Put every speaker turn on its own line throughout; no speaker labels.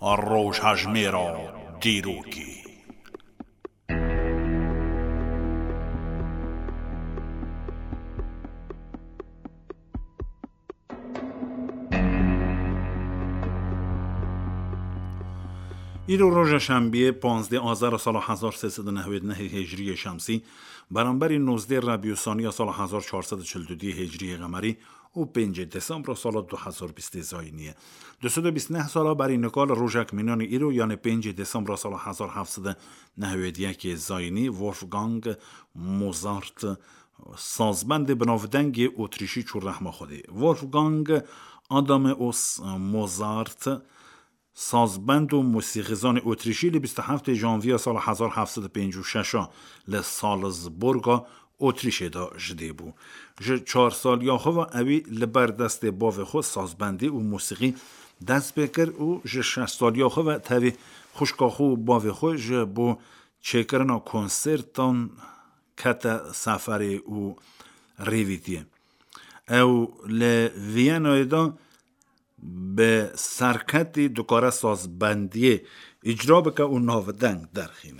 روژهژمێرە دیروکی. ایرو روز شنبه 15 آذر سال 1399 هجری شمسی برابر 19 ربیع الثانی سال 1442 هجری قمری و 5 دسامبر سال 2020 زاینی 229 سال برای نکال روژک مینان ایرو یعنی 5 دسامبر سال 1791 زاینی وولفگانگ موزارت سازبند بناودنگ اتریشی چون رحمه خوده. وولفگانگ آدامئوس موزارت سازبند و موسیقیزان اتریشی ل 27 ژانویه سال 1756 ل سالزبورگ اتریش دا جده بو. 4 سال یا خو اوی لبر دست باو خود سازبندی و موسیقی دست بکر و 6 سال یا خو تاوی خوشکاخو باو خود بو چکرنا کنسرتان کتا سفری و ریویدیه او ل وینا دا به سرکتی دکاره سازبندی اجرا بکه و ناودنگ درخینه.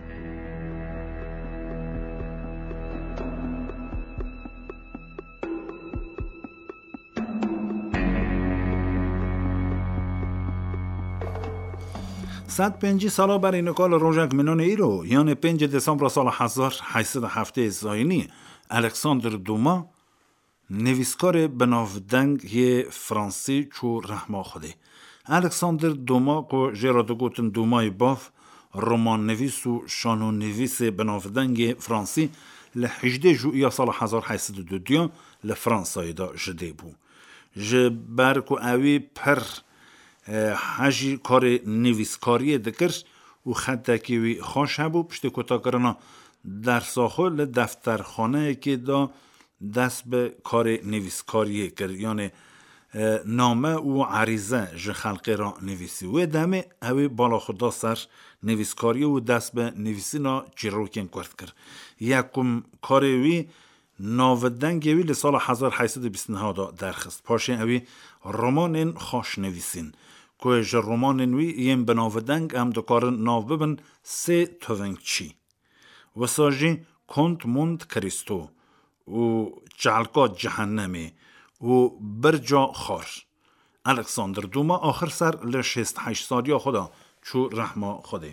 صد 5 سالا برای نکال روژک مینان ایرو یعنی 5 دسامبر سال 1807 زاینی الکساندر دوما نویسکار بناودنگ فرانسی چو رحمه خوده. الکساندر دوما که جراد گوتن دومای باف رمان نویس و شانو نویس بناودنگ فرانسی ل 18 ژوئیه سال 1822 ل فرانسای دا جده بو. جبر کو اوی پر حجی کار نویسکاری دکر و خطکی وی خوش هبو پشت کتا کرنا در ساخو ل دفترخانه که دا دست به کار نویسکاری کرد یعنی نامه و عریضه ج خلقی را نویسی و دمه اوی بالا خدا سر نویسکاری و دست به نویسی نا چیروکین کرد کرد. یکم کاروی ناودنگ اوی لسال 1829 دا درخست پاشه اوی رمان خوش نویسین که ج رمان اوی یم بناودنگ هم دکار ناو ببن 3 توونگچی و ساجی کنت موند کریستو و جعلقات جهنمی و برجا خار. الکساندر دوما آخر سر ل 68 سالی خدا چو رحمه خوده.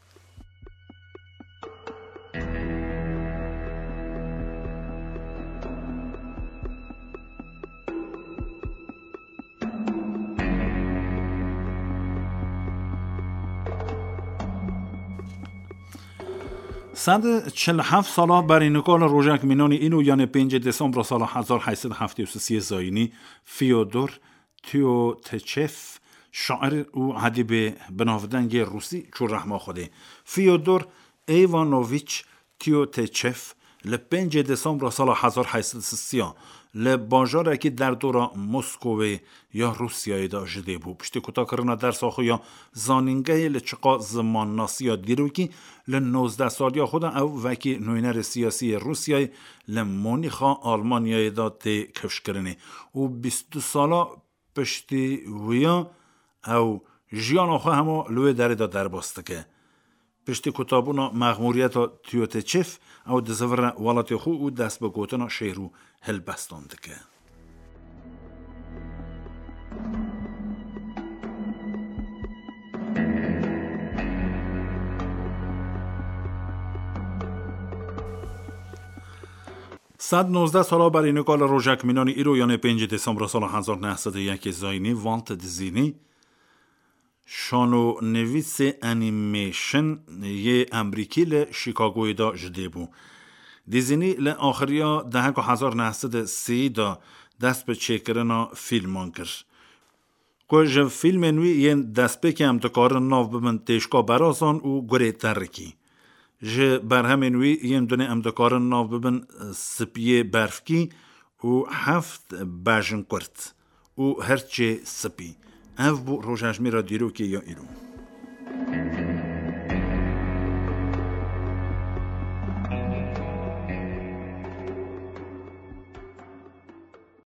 صد 47 سالا برای نکال روژک مینان اینو یعنی 5 دسامبر سال 1873 زاینی فیودور تیوتچف شاعر و ادیب بناودنگ روسی چون رحمه خوده. فیودور ایوانوویچ تیوتچف ل 5 دسامبر سال 1830 ل بازار که در دورا مسکو یا روسیای دا جده بو پشت کتا کرنا در ساخو یا زانینگه لچقا زمان ناسیا دیروکی ل 19 سالیا خود او وکی نوینر سیاسی روسیای ل مونیخا آلمانیای دا تی کفش کرنه و 22 سالا پشتی ویا او جیان آخو همو لوی داره دا در باسته که پشتی کتابونا مغموریت تیوتچف او دزور والاتی خو و دست به گوتنا شیرو هل بستانده که. صد 19 سالا برای نکال روژک مینان ایرو یعنی 5 دسامبر سال 1901 زاینی والت دیزنی شانو نویس انیمیشن یه امریکی ل شیکاگوی دا جده بو. دیزنی ل آخریا دهک 1930 دا دست به چکرنا فیلمان کرد. که فیلم نوی یه دست به که هم دکار ناو بمن تشکا براسان و گره ترکی. بر همین وی یه دونه هم دکار ناو ببن سپیه برفکی و 7 بجن کرد و هرچه سپی. او بو روژهژمێرە دیروکی یا ایرو.